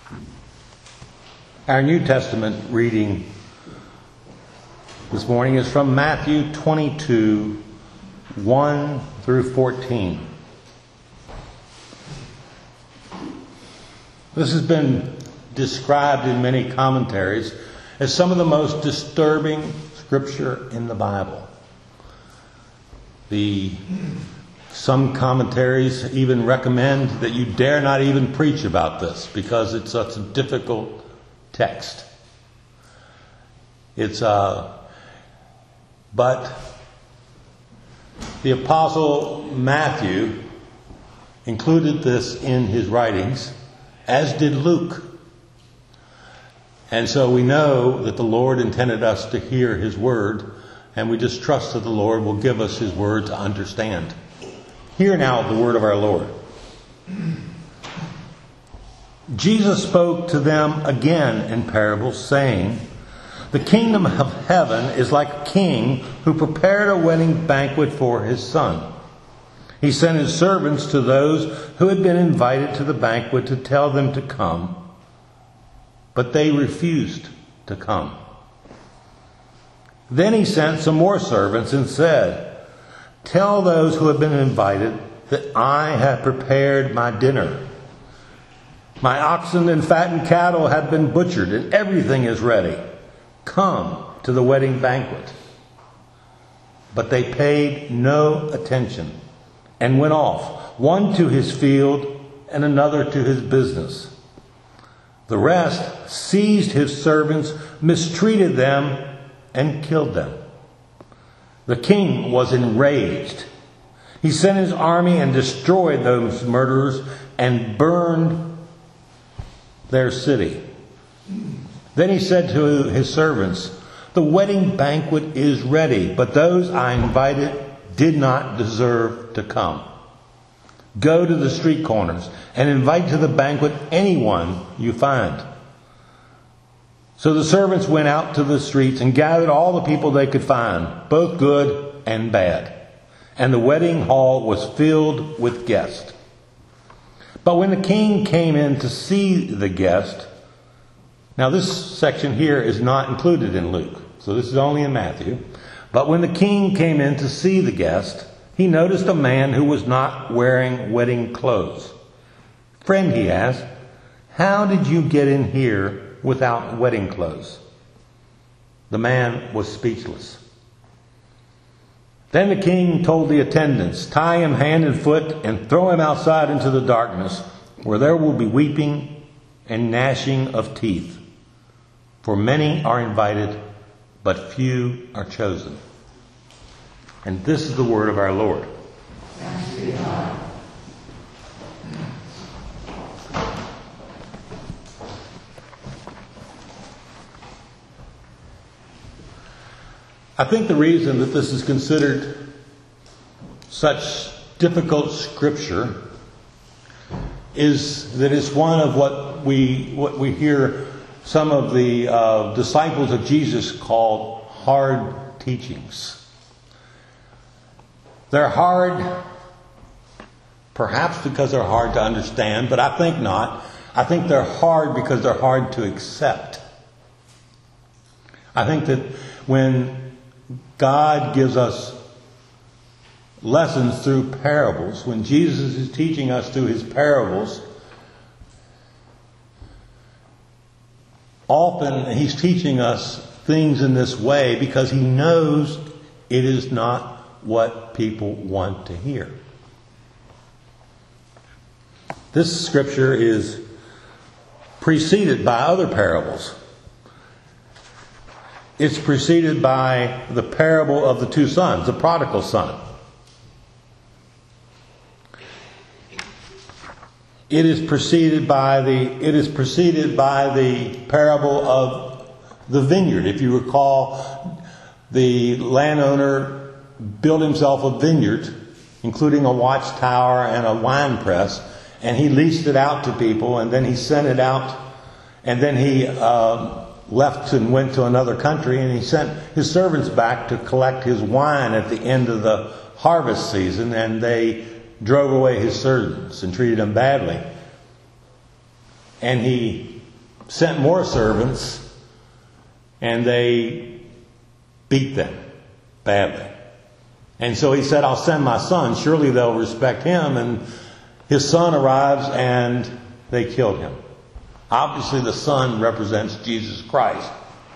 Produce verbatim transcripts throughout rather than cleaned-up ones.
Our New Testament reading this morning is from Matthew twenty-two, one through fourteen. This has been described in many commentaries as some of the most disturbing scripture in the Bible. The some commentaries even recommend that you dare not even preach about this because it's such a difficult text. It's uh, but the Apostle Matthew included this in his writings, as did Luke. And so we know that the Lord intended us to hear His word, and we just trust that the Lord will give us His word to understand. Hear now the word of our Lord. Jesus spoke to them again in parables, saying, "The kingdom of heaven is like a king who prepared a wedding banquet for his son. He sent his servants to those who had been invited to the banquet to tell them to come, but they refused to come. Then he sent some more servants and said, 'Tell those who have been invited that I have prepared my dinner. My oxen and fattened cattle have been butchered, and everything is ready. Come to the wedding banquet.' But they paid no attention and went off, one to his field and another to his business. The rest seized his servants, mistreated them, and killed them. The king was enraged. He sent his army and destroyed those murderers and burned their city. Then he said to his servants, 'The wedding banquet is ready, but those I invited did not deserve to come. Go to the street corners and invite to the banquet anyone you find.' So the servants went out to the streets and gathered all the people they could find, both good and bad. And the wedding hall was filled with guests. But when the king came in to see the guest," now this section here is not included in Luke, so this is only in Matthew. "But when the king came in to see the guest, he noticed a man who was not wearing wedding clothes. 'Friend,' he asked, 'how did you get in here without wedding clothes?' The man was speechless. Then the king told the attendants, 'Tie him hand and foot and throw him outside into the darkness, where there will be weeping and gnashing of teeth. For many are invited, but few are chosen.'" And this is the word of our Lord. Thanks be to God. I think the reason that this is considered such difficult scripture is that it's one of what we what we hear some of the uh, disciples of Jesus called hard teachings. They're hard, perhaps because they're hard to understand, but I think not. I think they're hard because they're hard to accept. I think that when God gives us lessons through parables, when Jesus is teaching us through his parables, often he's teaching us things in this way because he knows it is not what people want to hear. This scripture is preceded by other parables. It's preceded by the parable of the two sons, the prodigal son. It is preceded by the it is preceded by the parable of the vineyard. If you recall, the landowner built himself a vineyard, including a watchtower and a wine press, and he leased it out to people, and then he sent it out, and then he uh, left and went to another country, and he sent his servants back to collect his wine at the end of the harvest season, and they drove away his servants and treated them badly. And he sent more servants, and they beat them badly. And so he said, I'll send my son. Surely they'll respect him. And his son arrives, and they killed him. Obviously, the son represents Jesus Christ.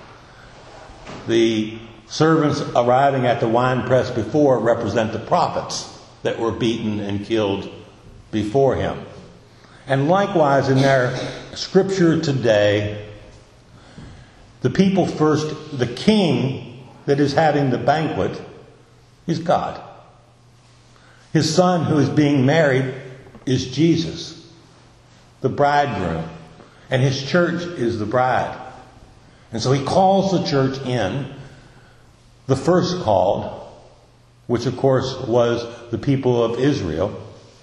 The servants arriving at the winepress before represent the prophets that were beaten and killed before him. And likewise, in their scripture today, the people first, the king that is having the banquet is God. His son who is being married is Jesus, the bridegroom. And his church is the bride. And so he calls the church in, the first called, which of course was the people of Israel,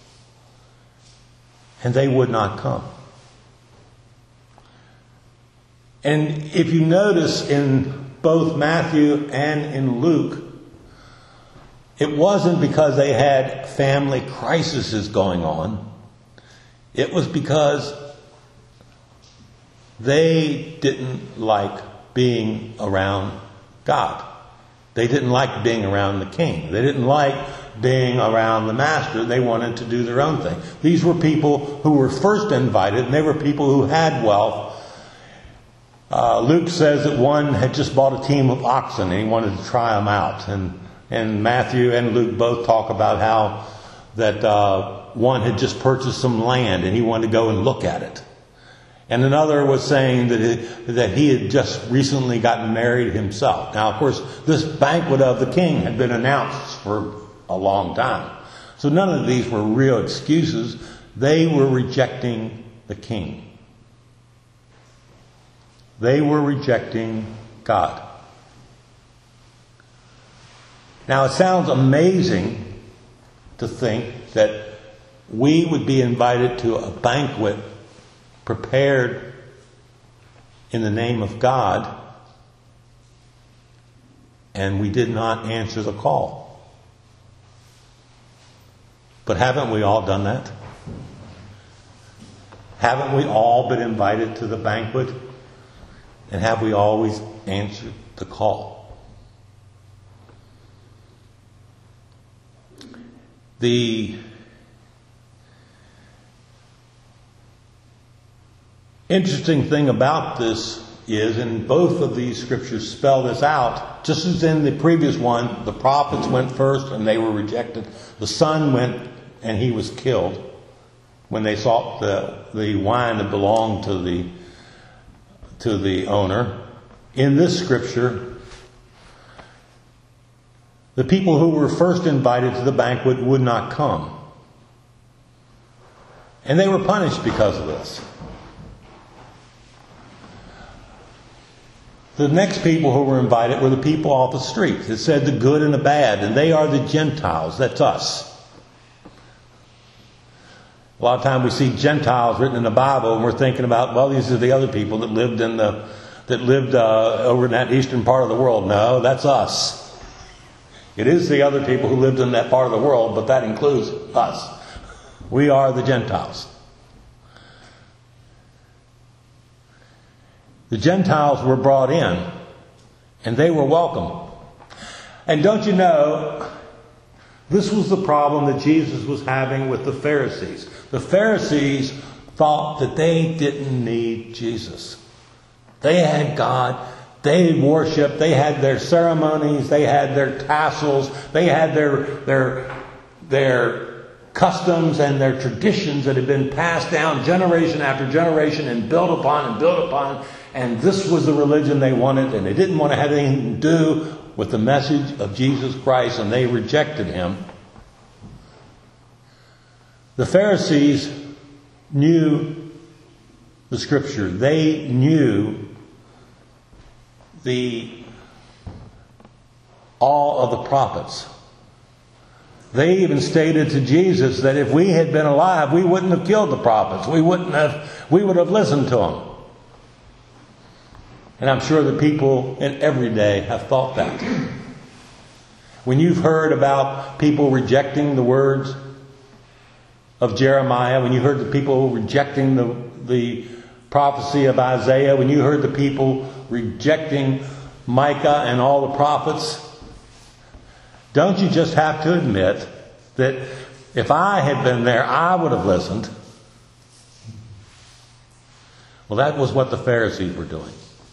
and they would not come. And if you notice in both Matthew and in Luke, it wasn't because they had family crises going on. It was because they didn't like being around God. They didn't like being around the king. They didn't like being around the master. They wanted to do their own thing. These were people who were first invited, and they were people who had wealth. Uh, Luke says that one had just bought a team of oxen, and he wanted to try them out. And, and Matthew and Luke both talk about how that uh, one had just purchased some land, and he wanted to go and look at it. And another was saying that he, that he had just recently gotten married himself. Now, of course, this banquet of the king had been announced for a long time. So none of these were real excuses. They were rejecting the king. They were rejecting God. Now, it sounds amazing to think that we would be invited to a banquet prepared in the name of God, and we did not answer the call. But haven't we all done that? Haven't we all been invited to the banquet? And have we always answered the call? The interesting thing about this is, and both of these scriptures spell this out, just as in the previous one, the prophets went first and they were rejected. The son went and he was killed when they sought the, the wine that belonged to the, to the owner. In this scripture, the people who were first invited to the banquet would not come. And they were punished because of this. The next people who were invited were the people off the street. It said the good and the bad, and they are the Gentiles. That's us. A lot of times we see Gentiles written in the Bible, and we're thinking about, well, these are the other people that lived in the that lived uh, over in that eastern part of the world. No, that's us. It is the other people who lived in that part of the world, but that includes us. We are the Gentiles. The Gentiles were brought in, and they were welcome. And don't you know, this was the problem that Jesus was having with the Pharisees. The Pharisees thought that they didn't need Jesus. They had God. They worshiped. They had their ceremonies. They had their tassels. They had their, their, their customs and their traditions that had been passed down generation after generation and built upon and built upon. And this was the religion they wanted, and they didn't want to have anything to do with the message of Jesus Christ, and they rejected him. The Pharisees knew the scripture. They knew the all of the prophets. They even stated to Jesus that if we had been alive, we wouldn't have killed the prophets. We wouldn't have, we would have listened to them. And I'm sure that people in every day have thought that. When you've heard about people rejecting the words of Jeremiah, when you heard the people rejecting the, the prophecy of Isaiah, when you heard the people rejecting Micah and all the prophets, don't you just have to admit that if I had been there, I would have listened? Well, that was what the Pharisees were doing.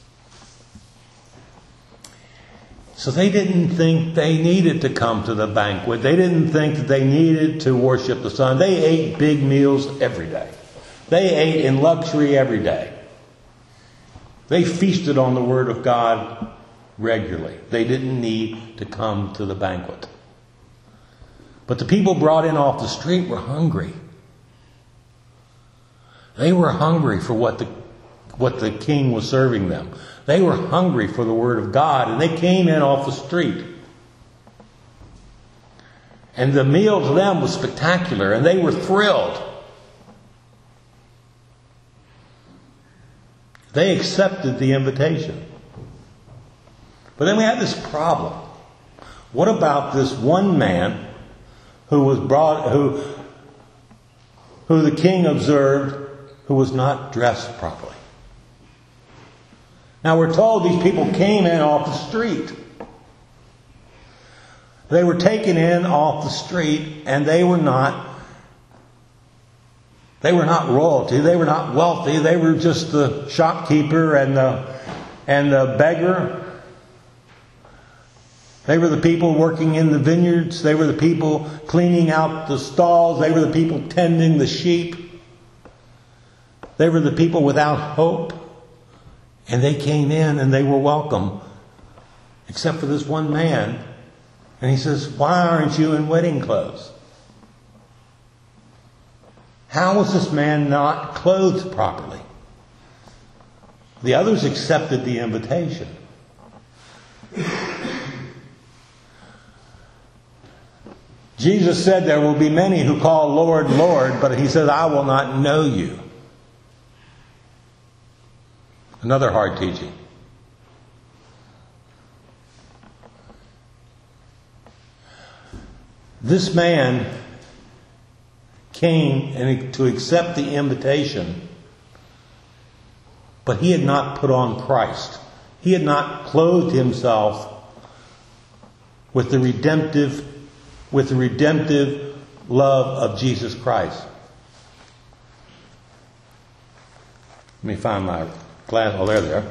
So they didn't think they needed to come to the banquet. They didn't think that they needed to worship the Son. They ate big meals every day. They ate in luxury every day. They feasted on the Word of God regularly. They didn't need to come to the banquet. But the people brought in off the street were hungry. They were hungry for what the, what the king was serving them. They were hungry for the Word of God, and they came in off the street. And the meal to them was spectacular, and they were thrilled. They accepted the invitation. But then we had this problem. What about this one man who was brought, who, who the king observed, who was not dressed properly? Now we're told these people came in off the street. They were taken in off the street, and they were not they were not royalty, they were not wealthy, they were just the shopkeeper and the and the beggar. They were the people working in the vineyards, they were the people cleaning out the stalls, they were the people tending the sheep. They were the people without hope. And they came in and they were welcome. Except for this one man. And he says, why aren't you in wedding clothes? How was this man not clothed properly? The others accepted the invitation. Jesus said there will be many who call Lord, Lord, but he says, I will not know you. Another hard teaching. This man came and to accept the invitation, but he had not put on Christ. He had not clothed himself with the redemptive, with the redemptive love of Jesus Christ. Let me find my glass. Oh, there they are.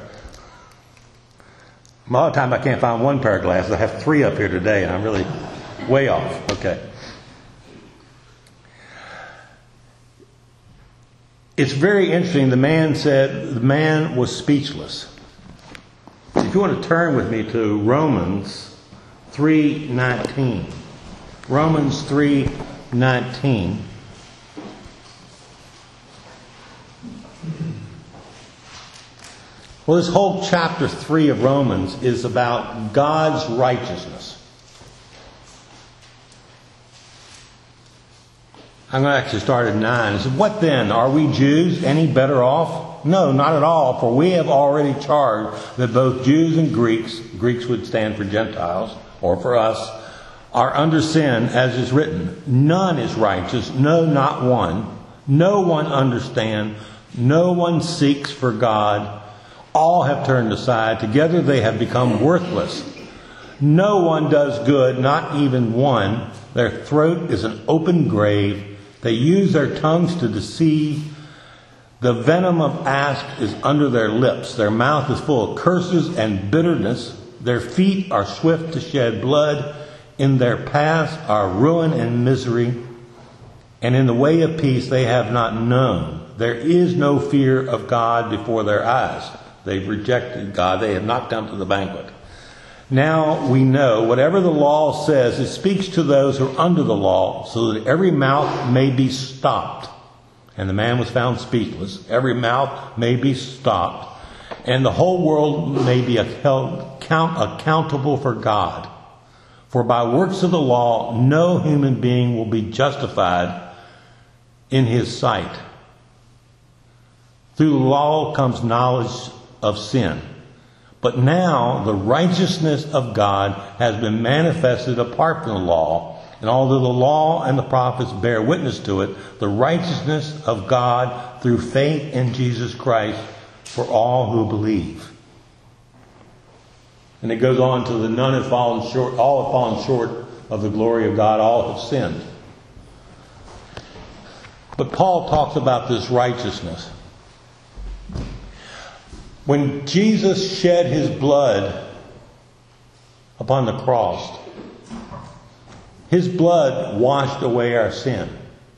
A lot of times I can't find one pair of glasses. I have three up here today, and I'm really way off. Okay. It's very interesting. The man said the man was speechless. If you want to turn with me to Romans three nineteen. Romans three nineteen. Well, this whole chapter three of Romans is about God's righteousness. I'm going to actually start at nine. It says, what then? Are we Jews any better off? No, not at all. For we have already charged that both Jews and Greeks, Greeks would stand for Gentiles, or for us, are under sin, as is written. None is righteous, no, not one. No one understands. No one seeks for God. All have turned aside. Together they have become worthless. No one does good, not even one. Their throat is an open grave. They use their tongues to deceive. The venom of asp is under their lips. Their mouth is full of curses and bitterness. Their feet are swift to shed blood. In their paths are ruin and misery. And in the way of peace they have not known. There is no fear of God before their eyes. They've rejected God. They have not come to the banquet. Now we know, whatever the law says, it speaks to those who are under the law, so that every mouth may be stopped. And the man was found speechless. Every mouth may be stopped. And the whole world may be account- accountable for God. For by works of the law, no human being will be justified in his sight. Through the law comes knowledge of sin. But now the righteousness of God has been manifested apart from the law, And although the law and the prophets bear witness to it, the righteousness of God through faith in Jesus Christ for all who believe. And it goes on to the none have fallen short, all have fallen short of the glory of God, all have sinned. But Paul talks about this righteousness. When Jesus shed his blood upon the cross, his blood washed away our sin.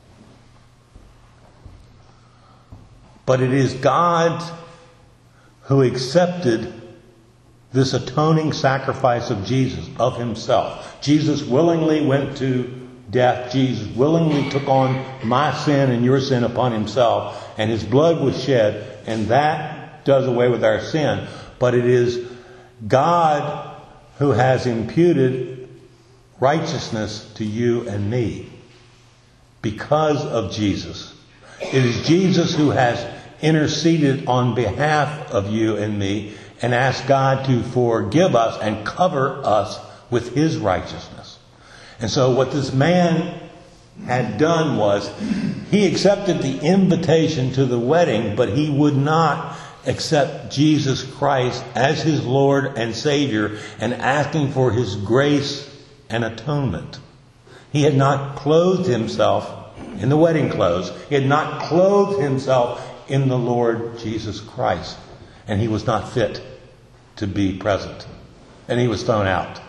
But it is God who accepted this atoning sacrifice of Jesus, of himself. Jesus willingly went to death. Jesus willingly took on my sin and your sin upon himself. And his blood was shed. And that does away with our sin. But it is God who has imputed righteousness to you and me because of Jesus. It is Jesus who has interceded on behalf of you and me and asked God to forgive us and cover us with his righteousness. And so what this man had done was he accepted the invitation to the wedding, but he would not accept Jesus Christ as his Lord and Savior and asking for his grace and atonement. He had not clothed himself in the wedding clothes. He had not clothed himself in the Lord Jesus Christ. And he was not fit to be present. And he was thrown out.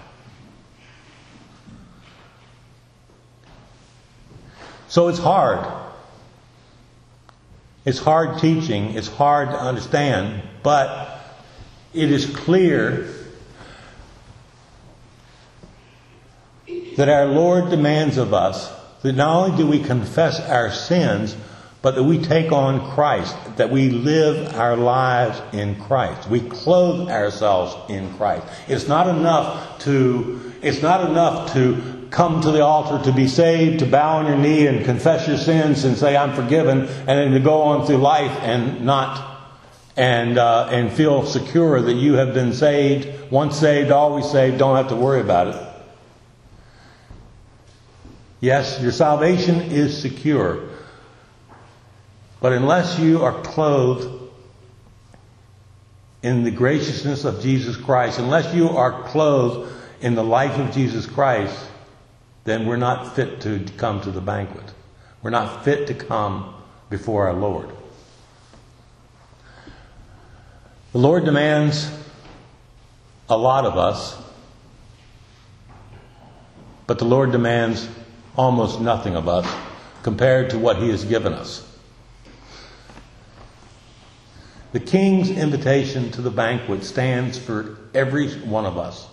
So it's hard. It's hard teaching. It's hard to understand. But it is clear that our Lord demands of us that not only do we confess our sins, but that we take on Christ, that we live our lives in Christ. We clothe ourselves in Christ. It's not enough to, it's not enough to come to the altar to be saved, to bow on your knee and confess your sins and say, I'm forgiven, and then to go on through life and not, and, uh, and feel secure that you have been saved. Once saved, always saved, don't have to worry about it. Yes, your salvation is secure. But unless you are clothed in the graciousness of Jesus Christ, unless you are clothed in the life of Jesus Christ, then we're not fit to come to the banquet. We're not fit to come before our Lord. The Lord demands a lot of us, but the Lord demands almost nothing of us compared to what he has given us. The King's invitation to the banquet stands for every one of us.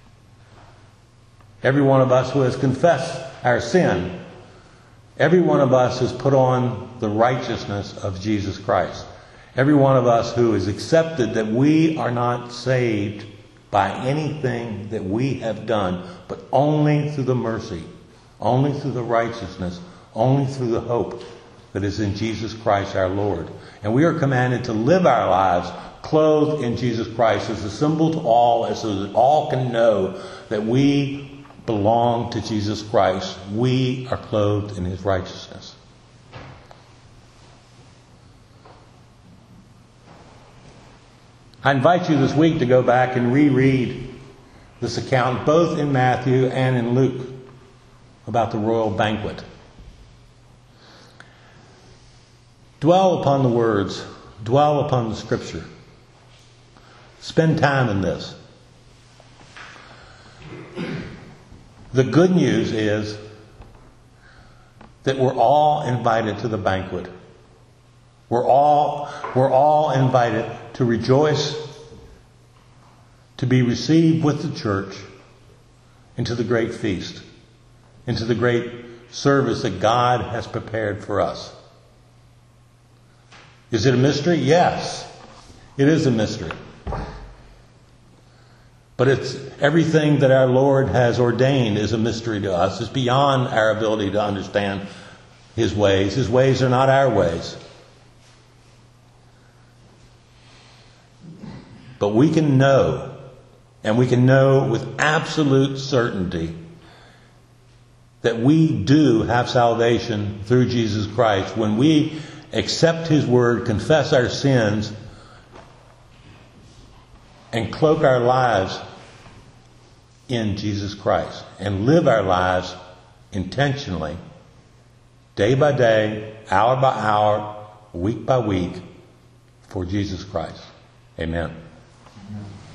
Every one of us who has confessed our sin. Every one of us has put on the righteousness of Jesus Christ. Every one of us who has accepted that we are not saved by anything that we have done, but only through the mercy, only through the righteousness, only through the hope that is in Jesus Christ our Lord. And we are commanded to live our lives clothed in Jesus Christ as a symbol to all, as so that all can know that we belong to Jesus Christ. We are clothed in his righteousness. I invite you this week to go back and reread this account, both in Matthew and in Luke, about the royal banquet. Dwell upon the words. Dwell upon the Scripture. Spend time in this. The good news is that we're all invited to the banquet. We're all, we're all invited to rejoice, to be received with the church into the great feast, into the great service that God has prepared for us. Is it a mystery? Yes, it is a mystery. But it's everything that our Lord has ordained is a mystery to us. It's beyond our ability to understand his ways. His ways are not our ways. But we can know, and we can know with absolute certainty, that we do have salvation through Jesus Christ when we accept His Word, confess our sins, and cloak our lives in Jesus Christ and live our lives intentionally, day by day, hour by hour, week by week, for Jesus Christ. Amen. Amen.